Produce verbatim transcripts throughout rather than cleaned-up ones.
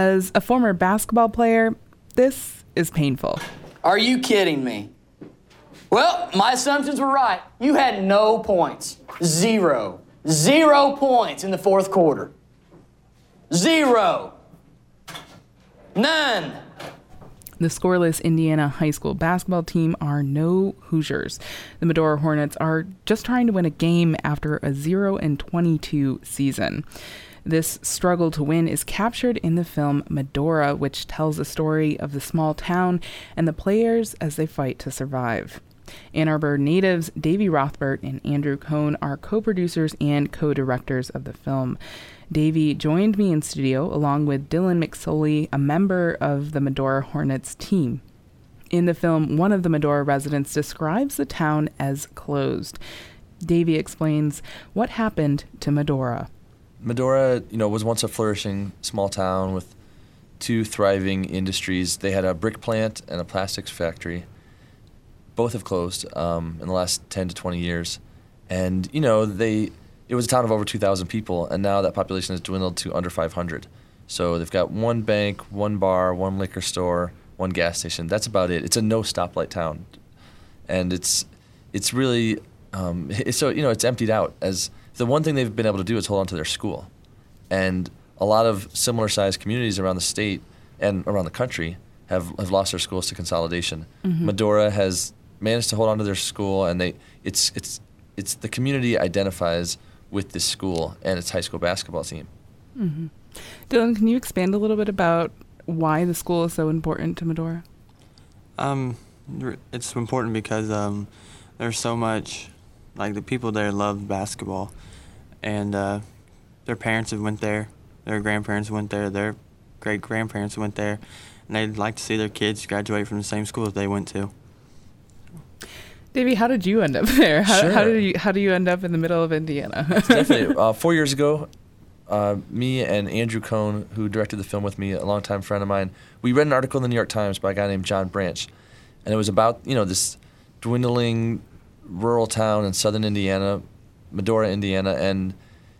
As a former basketball player, this is painful. Are you kidding me? Well, my assumptions were right. You had no points. Zero. Zero points in the fourth quarter. Zero. None. The scoreless Indiana high school basketball team are no Hoosiers. The Medora Hornets are just trying to win a game after a zero and twenty-two season. This struggle to win is captured in the film Medora, which tells the story of the small town and the players as they fight to survive. Ann Arbor natives Davey Rothbert and Andrew Cohn are co-producers and co-directors of the film. Davey joined me in studio along with Dylan McSoley, a member of the Medora Hornets team. In the film, one of the Medora residents describes the town as closed. Davey explains what happened to Medora. Medora, you know, was once a flourishing small town with two thriving industries. They had a brick plant and a plastics factory. Both have closed um, in the last ten to twenty years. And, you know, they... It was a town of over two thousand people, and now that population has dwindled to under five hundred. So they've got one bank, one bar, one liquor store, one gas station. That's about it. It's a no stoplight town, and it's it's really um, it's, so you know it's emptied out. As the one thing they've been able to do is hold on to their school, and a lot of similar sized communities around the state and around the country have have lost their schools to consolidation. Mm-hmm. Medora has managed to hold on to their school, and they it's it's it's the community identifies with this school and its high school basketball team. Mm-hmm. Dylan, can you expand a little bit about why the school is so important to Medora? Um, it's important because um, there's so much, like the people there love basketball, and uh, their parents have went there, their grandparents went there, their great-grandparents went there, and they'd like to see their kids graduate from the same school as they went to. Davey, how did you end up there? How, sure. how did you how do you end up in the middle of Indiana? Definitely. Uh, four years ago, uh, me and Andrew Cohn, who directed the film with me, a longtime friend of mine, we read an article in the New York Times by a guy named John Branch, and it was about you know this dwindling rural town in southern Indiana, Medora, Indiana, and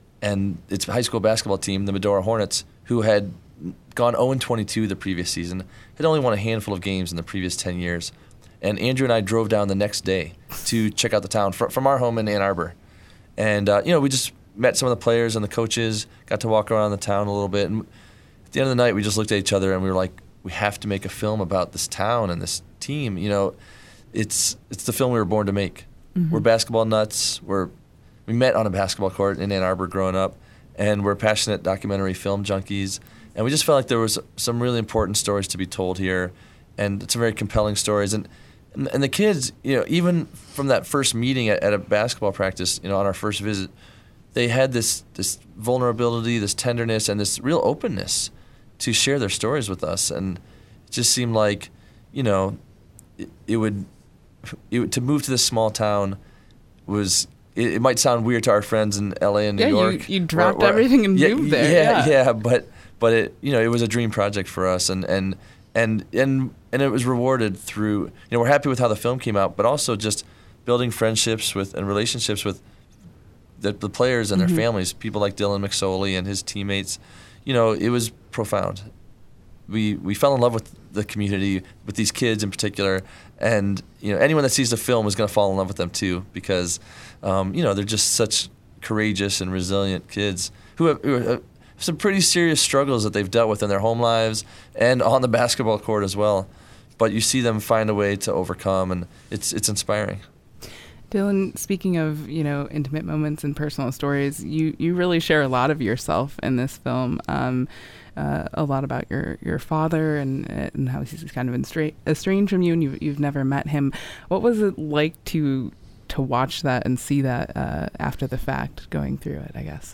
and its high school basketball team, the Medora Hornets, who had gone oh and twenty-two the previous season, had only won a handful of games in the previous ten years. And Andrew and I drove down the next day to check out the town fr- from our home in Ann Arbor. And, uh, you know, we just met some of the players and the coaches, got to walk around the town a little bit. And at the end of the night, we just looked at each other and we were like, we have to make a film about this town and this team. You know, it's it's the film we were born to make. Mm-hmm. We're basketball nuts. We're We met on a basketball court in Ann Arbor growing up, and we're passionate documentary film junkies. And we just felt like there was some really important stories to be told here, and some very compelling stories. And And the kids, you know, even from that first meeting at, at a basketball practice, you know, on our first visit, they had this this vulnerability, this tenderness, and this real openness to share their stories with us. And it just seemed like, you know, it, it would it, would- to move to this small town was. It, it might sound weird to our friends in L A and New yeah, York. you, you dropped everything and yeah, moved there. Yeah, Yeah, yeah, but but it you know it was a dream project for us, and and and and and it was rewarded through, you know, we're happy with how the film came out, but also just building friendships with and relationships with the, the players and their mm-hmm. families, people like Dylan McSoley and his teammates. You know, it was profound. We we fell in love with the community, with these kids in particular, and you know, anyone that sees the film is going to fall in love with them too, because um, you know, they're just such courageous and resilient kids who have, who have some pretty serious struggles that they've dealt with in their home lives and on the basketball court as well. But you see them find a way to overcome, and it's it's inspiring. Dylan, speaking of, you know, intimate moments and personal stories, you, you really share a lot of yourself in this film, um, uh, a lot about your, your father and and how he's kind of estra- estranged from you, and you've, you've never met him. What was it like to to watch that and see that uh, after the fact, going through it, I guess?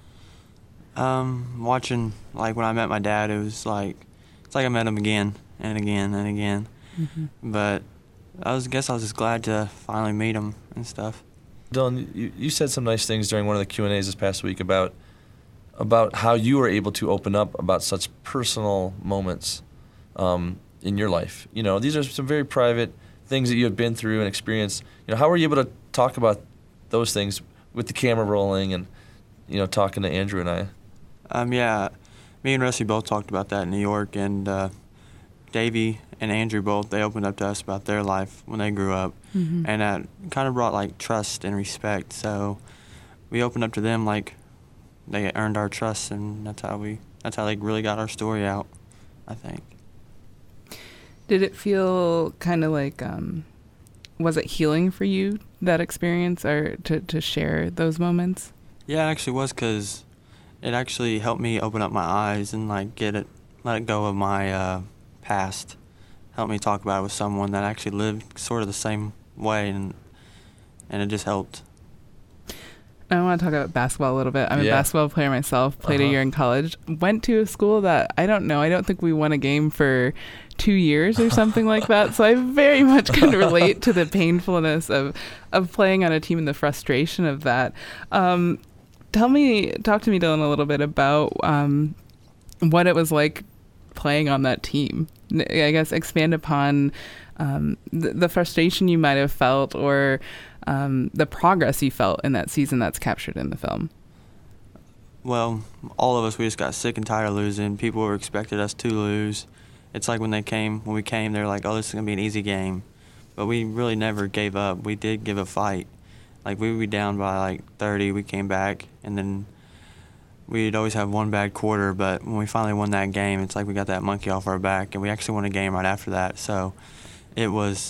Um, watching, like, when I met my dad, it was like, it's like I met him again and again and again. Mm-hmm. But I was guess I was just glad to finally meet him and stuff. Dylan, you, you said some nice things during one of the Q and A's this past week about about how you were able to open up about such personal moments um, in your life. You know, these are some very private things that you have been through and experienced. You know, how were you able to talk about those things with the camera rolling and, you know, talking to Andrew and I? Um, yeah, me and Rusty both talked about that in New York, and uh, Davey and Andrew both, they opened up to us about their life when they grew up, Mm-hmm. and that kind of brought like trust and respect. So we opened up to them like they earned our trust, and that's how we that's how they really got our story out, I think. Did it feel kind of like, um, was it healing for you, that experience, or to, to share those moments? Yeah, it actually was, because it actually helped me open up my eyes and like get it, let go of my uh, past. Helped me talk about it with someone that actually lived sort of the same way, and and it just helped. I want to talk about basketball a little bit. I'm Yeah. a basketball player myself, played Uh-huh. a year in college, went to a school that, I don't know, I don't think we won a game for two years or something like that. So I very much can relate to the painfulness of, of playing on a team and the frustration of that. Um, tell me, talk to me, Dylan, a little bit about um, what it was like playing on that team. I guess expand upon um, the, the frustration you might have felt, or um, the progress you felt in that season that's captured in the film. Well, all of us, we just got sick and tired of losing. People were expected us to lose. It's like when they came, when we came, they were like, oh, this is going to be an easy game. But we really never gave up. We did give a fight. Like, we would be down by like thirty, we came back, and then we'd always have one bad quarter. But when we finally won that game, it's like we got that monkey off our back, and we actually won a game right after that. So it was,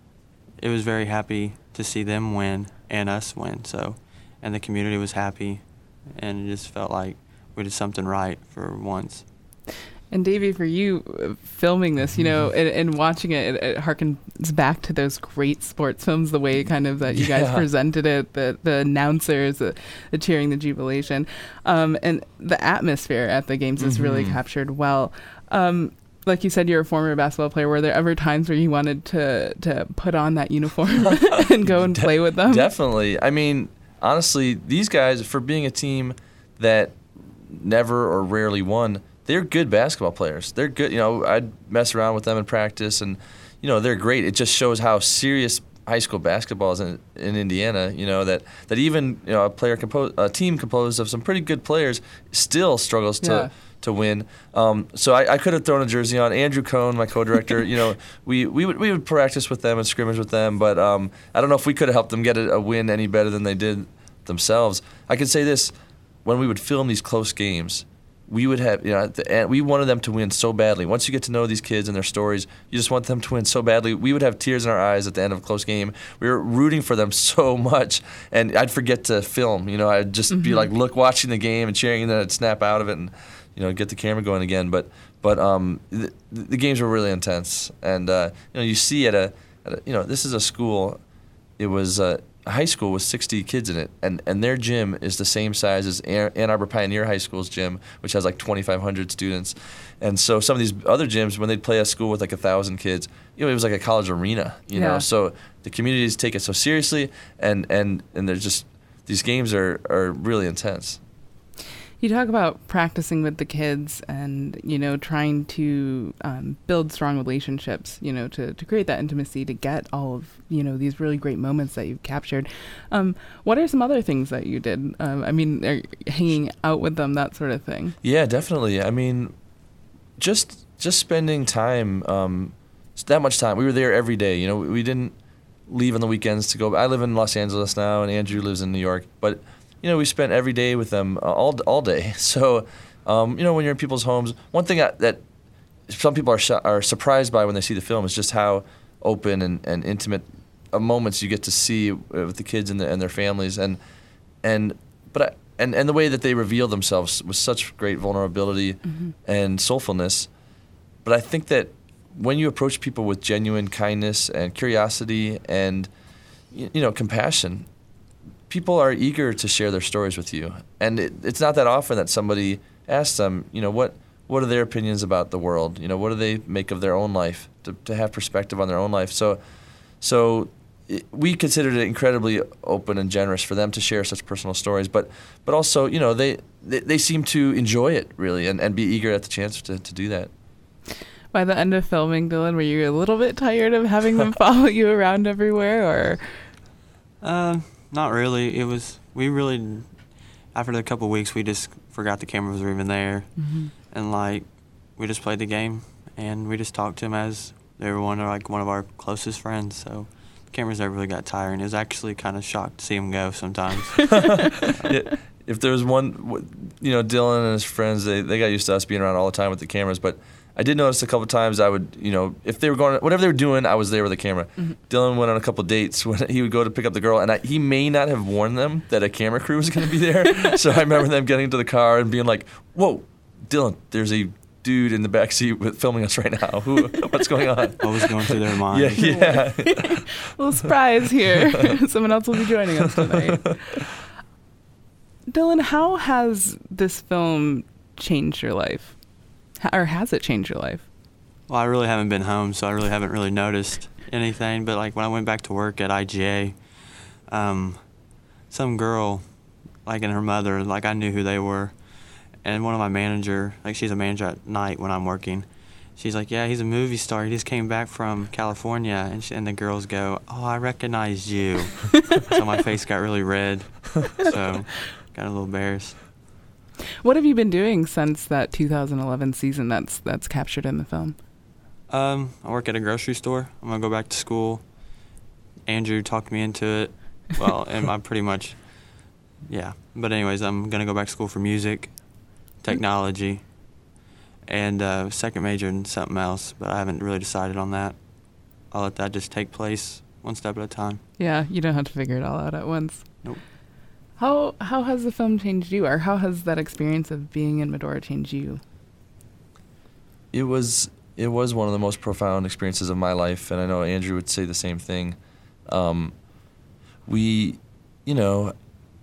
it was very happy to see them win and us win. So, and the community was happy, and it just felt like we did something right for once. And Davey, for you, uh, filming this, you know, and, and watching it, it, it harkens back to those great sports films, the way kind of that you guys Yeah. presented it, the the announcers, the, the cheering, the jubilation, um, and the atmosphere at the games is really Mhm. captured well. Um, like you said, you're a former basketball player. Were there ever times where you wanted to, to put on that uniform and go and De- play with them? Definitely. I mean, honestly, these guys, for being a team that never or rarely won, they're good basketball players. They're good. You know, I'd mess around with them in practice, and you know, they're great. It just shows how serious high school basketball is in, in Indiana. You know, that that even you know a player composed, a team composed of some pretty good players still struggles to. Yeah. To win, um, so I, I could have thrown a jersey on. Andrew Cohn, my co-director, you know, we, we would we would practice with them and scrimmage with them, but um, I don't know if we could have helped them get a, a win any better than they did themselves. I can say this: when we would film these close games, we would have, you know, at the end, we wanted them to win so badly. Once you get to know these kids and their stories, you just want them to win so badly. We would have tears in our eyes at the end of a close game. We were rooting for them so much, and I'd forget to film. You know, I'd just be Mhm. like, look, watching the game and cheering, and then I'd snap out of it and, you know, get the camera going again. But but um, the, the games were really intense, and uh, you know, you see at a, at a, you know, this is a school. It was uh, a high school with sixty kids in it, and, and their gym is the same size as Ann Ann Arbor Pioneer High School's gym, which has like twenty-five hundred students. And so some of these other gyms, when they'd play a school with like a thousand kids, you know, it was like a college arena. You Yeah. know, so the communities take it so seriously, and and and they're just these games are are really intense. You talk about practicing with the kids and, you know, trying to um, build strong relationships, you know, to, to create that intimacy, to get all of, you know, these really great moments that you've captured. Um, what are some other things that you did? Um, I mean, are hanging out with them, that sort of thing. Yeah, definitely. I mean, just just spending time, um, that much time. We were there every day. You know, we, we didn't leave on the weekends to go. I live in Los Angeles now, and Andrew lives in New York. But you know, we spent every day with them uh, all all day. So, um, you know, when you're in people's homes, one thing I, that some people are sh- are surprised by when they see the film is just how open and, and intimate uh, moments you get to see with the kids and, the, and their families, and and but I, and and the way that they reveal themselves with such great vulnerability Mm-hmm. and soulfulness. But I think that when you approach people with genuine kindness and curiosity and you, you know compassion, people are eager to share their stories with you. And it, it's not that often that somebody asks them, you know, what what are their opinions about the world? You know, what do they make of their own life, to, to have perspective on their own life. So, so it, we considered it incredibly open and generous for them to share such personal stories. But but also, you know, they, they, they seem to enjoy it, really, and, and be eager at the chance to, to do that. By the end of filming, Dylan, were you a little bit tired of having them follow you around everywhere, or? Uh, not really. It was, we really, after a couple of weeks, we just forgot the cameras were even there. Mm-hmm. and like we just played the game, and we just talked to him as they were one of like one of our closest friends. So the cameras never really got tiring. It was actually kind of shocked to see him go sometimes. Yeah, if there was one, you know, Dylan and his friends, they, they got used to us being around all the time with the cameras. But I did notice a couple times I would, you know, if they were going, whatever they were doing, I was there with the camera. Mm-hmm. Dylan went on a couple dates when he would go to pick up the girl, and I, he may not have warned them that a camera crew was going to be there. So I remember them getting into the car and being like, "Whoa, Dylan, there's a dude in the back seat with, filming us right now. Who? What's going on?" What was going through their mind? Yeah, yeah. Little surprise here. Someone else will be joining us tonight. Dylan, how has this film changed your life? Or has it changed your life? Well, I really haven't been home, so I really haven't really noticed anything. But like when I went back to work at I G A, um, some girl, like and her mother, like I knew who they were. And one of my manager, like she's a manager at night when I'm working, she's like, "Yeah, he's a movie star. He just came back from California." And, she, and the girls go, "Oh, I recognized you." So my face got really red. So got a little embarrassed. What have you been doing since that two thousand eleven season that's that's captured in the film? Um, I work at a grocery store. I'm going to go back to school. Andrew talked me into it. Well, and I'm pretty much, yeah. But anyways, I'm going to go back to school for music, technology, and uh, second major in something else, but I haven't really decided on that. I'll let that just take place one step at a time. Yeah, you don't have to figure it all out at once. Nope. How how has the film changed you, or how has that experience of being in Medora changed you? It was it was one of the most profound experiences of my life, and I know Andrew would say the same thing. Um, we, you know,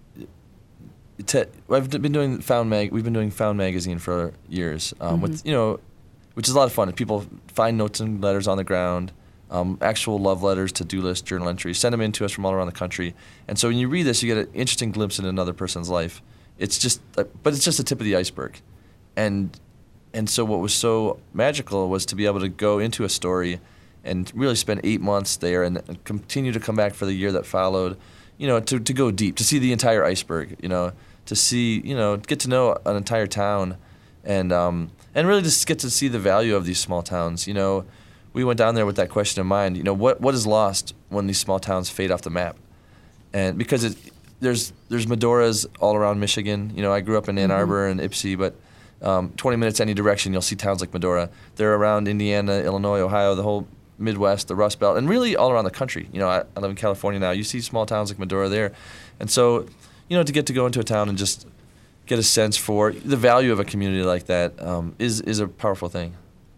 te- I've been doing Found Mag. We've been doing Found Magazine for years. Um, mm-hmm. With you know, which is a lot of fun. People find notes and letters on the ground, um, actual love letters, to-do list, journal entries, send them in to us from all around the country. And so when you read this, you get an interesting glimpse into another person's life. It's just, uh, but it's just the tip of the iceberg, and. And so what was so magical was to be able to go into a story and really spend eight months there and, and continue to come back for the year that followed, you know, to, to go deep, to see the entire iceberg, you know, to see, you know, get to know an entire town and um, and really just get to see the value of these small towns. You know, we went down there with that question in mind, you know, what what is lost when these small towns fade off the map? And because it, there's there's Medoras all around Michigan. You know, I grew up in Ann Arbor mm-hmm. and Ypsi, but Um, twenty minutes any direction, you'll see towns like Medora. They're around Indiana, Illinois, Ohio, the whole Midwest, the Rust Belt, and really all around the country. You know, I, I live in California now. You see small towns like Medora there. And so, you know, to get to go into a town and just get a sense for the value of a community like that um, is, is a powerful thing.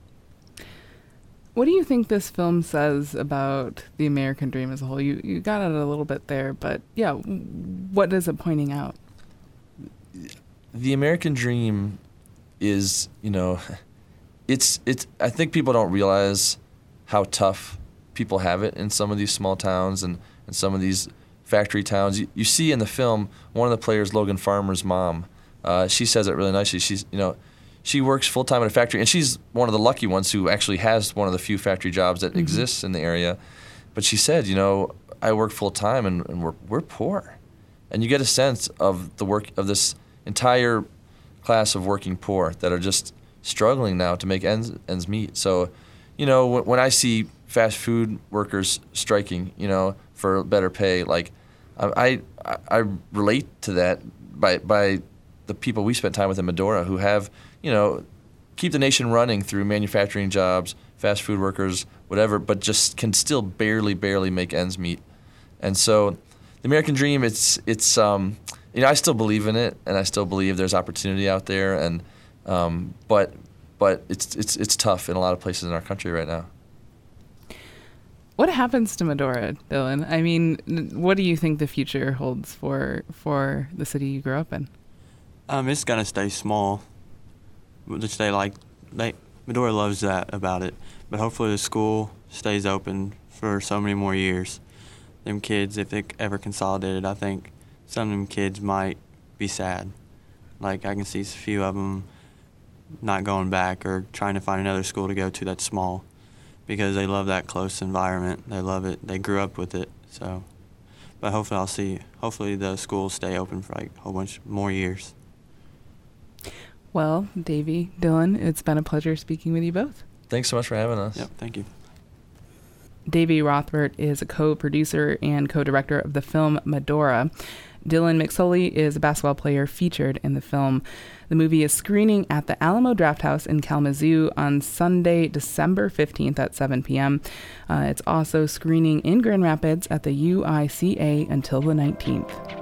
What do you think this film says about the American dream as a whole? You, you got at it a little bit there, but yeah, what is it pointing out? The American dream is, you know, it's it's. I think people don't realize how tough people have it in some of these small towns and, and some of these factory towns. You, you see in the film one of the players, Logan Farmer's mom. Uh, she says it really nicely. She's, you know, she works full time at a factory, and she's one of the lucky ones who actually has one of the few factory jobs that mm-hmm. exists in the area. But she said, you know, I work full time, and, and we're we're poor, and you get a sense of the work of this entire class of working poor that are just struggling now to make ends ends meet. So, you know, when, when I see fast food workers striking, you know, for better pay, like I I, I relate to that by by the people we spent time with in Medora who have, you know, keep the nation running through manufacturing jobs, fast food workers, whatever, but just can still barely barely make ends meet. And so, the American dream, it's it's um. You know, I still believe in it, and I still believe there's opportunity out there, and um, but but it's it's it's tough in a lot of places in our country right now. What happens to Medora, Dylan? I mean, what do you think the future holds for for the city you grew up in? Um, it's gonna stay small. To stay like they Medora loves that about it, but hopefully the school stays open for so many more years. Them kids, if they ever consolidated, I think some of them kids might be sad. Like, I can see a few of them not going back or trying to find another school to go to that's small because they love that close environment. They love it. They grew up with it. So, but hopefully I'll see, hopefully the schools stay open for like a whole bunch more years. Well, Davey, Dylan, it's been a pleasure speaking with you both. Thanks so much for having us. Yep, thank you. Davey Rothbert is a co-producer and co-director of the film Medora. Dylan McSully is a basketball player featured in the film. The movie is screening at the Alamo Drafthouse in Kalamazoo on Sunday, December fifteenth at seven p.m. Uh, it's also screening in Grand Rapids at the U I C A until the nineteenth.